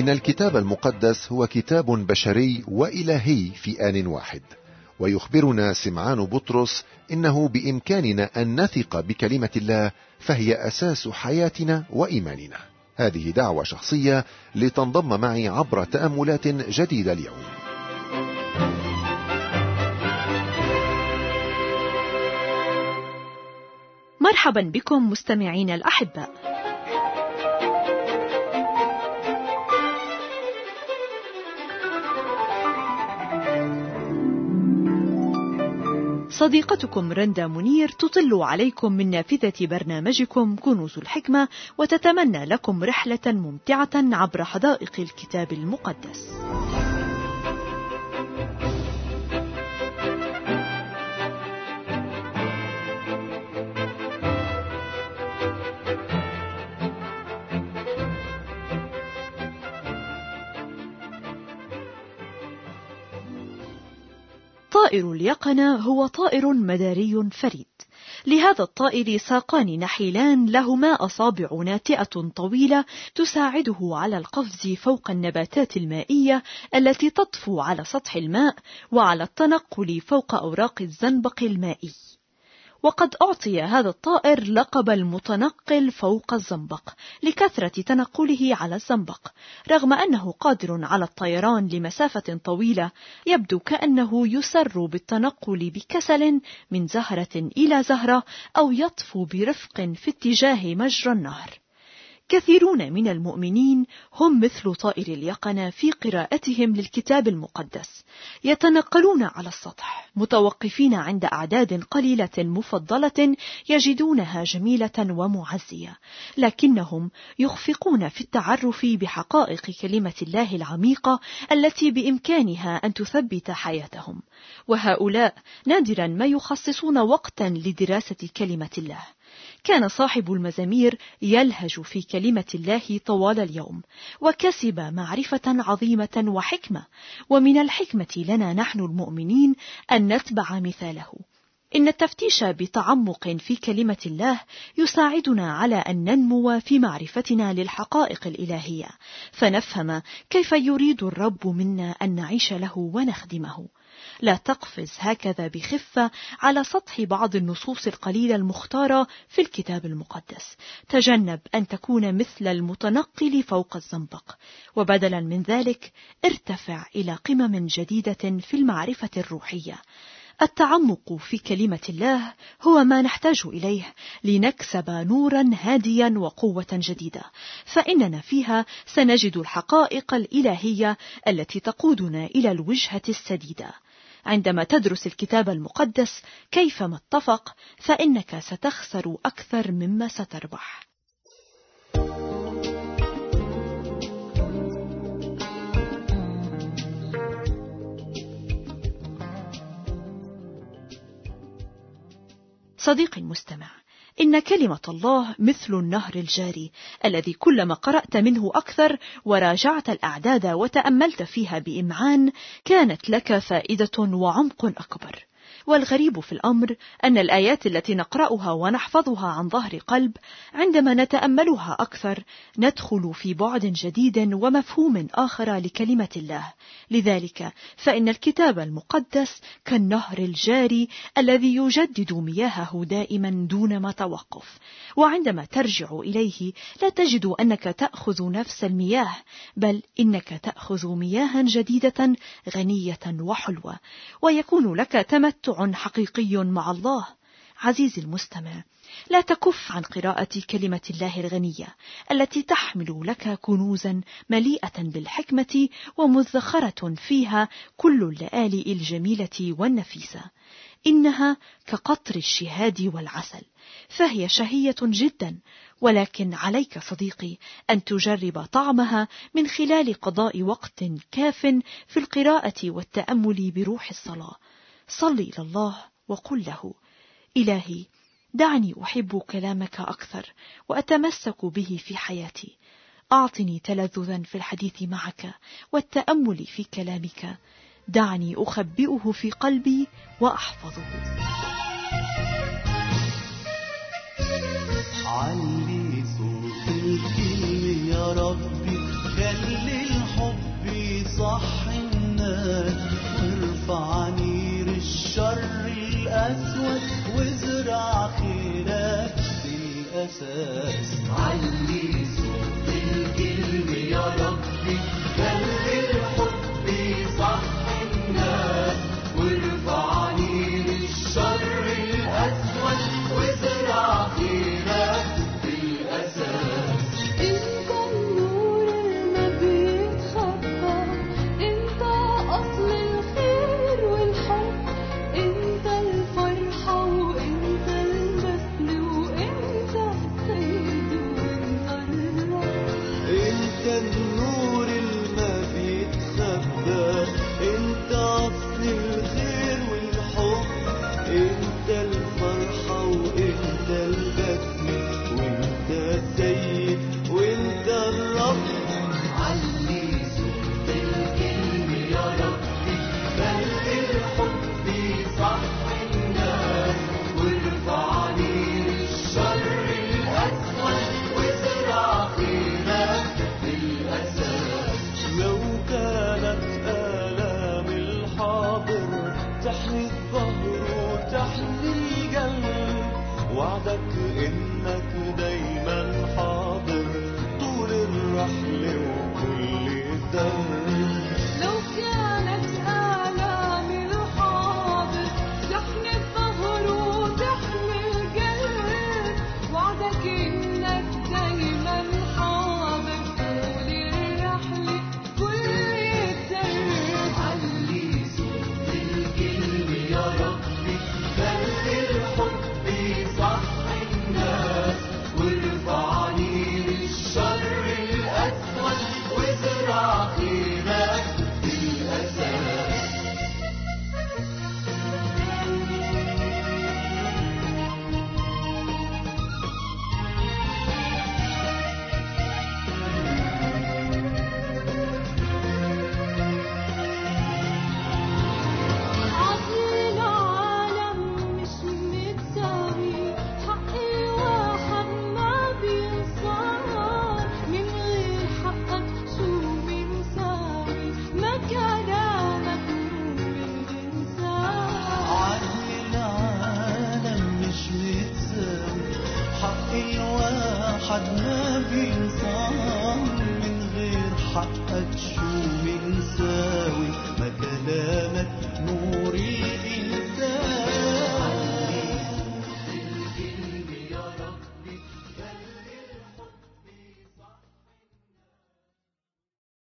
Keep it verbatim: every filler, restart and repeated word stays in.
إن الكتاب المقدس هو كتاب بشري وإلهي في آن واحد، ويخبرنا سمعان بطرس إنه بإمكاننا أن نثق بكلمة الله، فهي أساس حياتنا وإيماننا. هذه دعوة شخصية لتنضم معي عبر تأملات جديدة اليوم. مرحبا بكم مستمعين الأحباء. صديقتكم رندا منير تطل عليكم من نافذة برنامجكم كنوز الحكمة، وتتمنى لكم رحلة ممتعة عبر حدائق الكتاب المقدس. طائر اليقظة هو طائر مداري فريد. لهذا الطائر ساقان نحيلان لهما أصابع ناتئة طويلة تساعده على القفز فوق النباتات المائية التي تطفو على سطح الماء، وعلى التنقل فوق أوراق الزنبق المائي. وقد أعطي هذا الطائر لقب المتنقل فوق الزنبق لكثرة تنقله على الزنبق، رغم أنه قادر على الطيران لمسافة طويلة. يبدو كأنه يسر بالتنقل بكسل من زهرة إلى زهرة، أو يطفو برفق في اتجاه مجرى النهر. كثيرون من المؤمنين هم مثل طائر اليقظة في قراءتهم للكتاب المقدس، يتنقلون على السطح متوقفين عند أعداد قليلة مفضلة يجدونها جميلة ومعزية، لكنهم يخفقون في التعرف بحقائق كلمة الله العميقة التي بإمكانها أن تثبت حياتهم. وهؤلاء نادرا ما يخصصون وقتا لدراسة كلمة الله. كان صاحب المزامير يلهج في كلمة الله طوال اليوم، وكسب معرفة عظيمة وحكمة. ومن الحكمة لنا نحن المؤمنين أن نتبع مثاله. إن التفتيش بتعمق في كلمة الله يساعدنا على أن ننمو في معرفتنا للحقائق الإلهية، فنفهم كيف يريد الرب منا أن نعيش له ونخدمه. لا تقفز هكذا بخفة على سطح بعض النصوص القليلة المختارة في الكتاب المقدس. تجنب أن تكون مثل المتنقل فوق الزنبق، وبدلا من ذلك ارتفع إلى قمم جديدة في المعرفة الروحية. التعمق في كلمة الله هو ما نحتاج إليه لنكسب نورا هاديا وقوة جديدة، فإننا فيها سنجد الحقائق الإلهية التي تقودنا إلى الوجهة السديدة. عندما تدرس الكتاب المقدس كيفما اتفق، فإنك ستخسر أكثر مما ستربح. صديقي المستمع، إن كلمة الله مثل النهر الجاري الذي كلما قرأت منه أكثر وراجعت الأعداد وتأملت فيها بإمعان كانت لك فائدة وعمق أكبر. والغريب في الأمر أن الآيات التي نقرأها ونحفظها عن ظهر قلب عندما نتأملها أكثر ندخل في بعد جديد ومفهوم آخر لكلمة الله. لذلك فإن الكتاب المقدس كالنهر الجاري الذي يجدد مياهه دائما دون ما توقف، وعندما ترجع إليه لا تجد أنك تأخذ نفس المياه، بل إنك تأخذ مياه جديدة غنية وحلوة، ويكون لك تمتع حقيقي مع الله. عزيزي المستمع، لا تكف عن قراءة كلمة الله الغنية التي تحمل لك كنوزا مليئة بالحكمة ومذخرة فيها كل اللآلئ الجميلة والنفيسة. إنها كقطر الشهاد والعسل، فهي شهية جدا، ولكن عليك صديقي أن تجرب طعمها من خلال قضاء وقت كاف في القراءة والتأمل بروح الصلاة. صل إلى الله وقل له: إلهي، دعني أحب كلامك أكثر وأتمسك به في حياتي. أعطني تلذذا في الحديث معك والتأمل في كلامك. دعني أخبئه في قلبي وأحفظه. علي صوت الكلم يا ربي، خلي الحب يصحي الناس وارفع نير الشر الأسود وازرع خيرك بالأساس. علي صوت الكلمة يا ربي خلي الحب يصحي الناس وارفع نير الشر الأسود وازرع خيرك بالأساس. انت النور اللي بيتخبى، انت اصل الخير والحب، انت الفرحة وانت البسم وانت السيد وانت الرب. انت النور اللي بيتخبى، انت اصل الخير والحب، انت الفرحة وانت البسم وانت السيد وانت الرب. علي صوت الكلمة يا ربي خلي الحب يصحي الناس وارفع نير الشر الأسود وازرع خيرك بالأساس. لو كانت آلام الحاضر تحني الظهر وتحني القلب، وعدك إنك دايما حاضر طول الرحلة وكل الدرب. لو كانت آلام الحاضر تحمي الظهر وتحمي القلب، وعدك إنك دايما حاضر طول الرحلة كل الدرب. علي صوت الكلمة يا ربي خلي الحب يصحي الناس وارفع نير الشر الأسود وازرع خيرك بالأساس. عقل العالم مش متساوي، حقي واحد ما بينصار، من غير حقك شو بنساوي، ما كلامك نور الإنسان. عقل العالم مش متساوي، حقي واحد ما بينصار، من غير حقك شو بنساوي، ما كلامك نور الإنسان.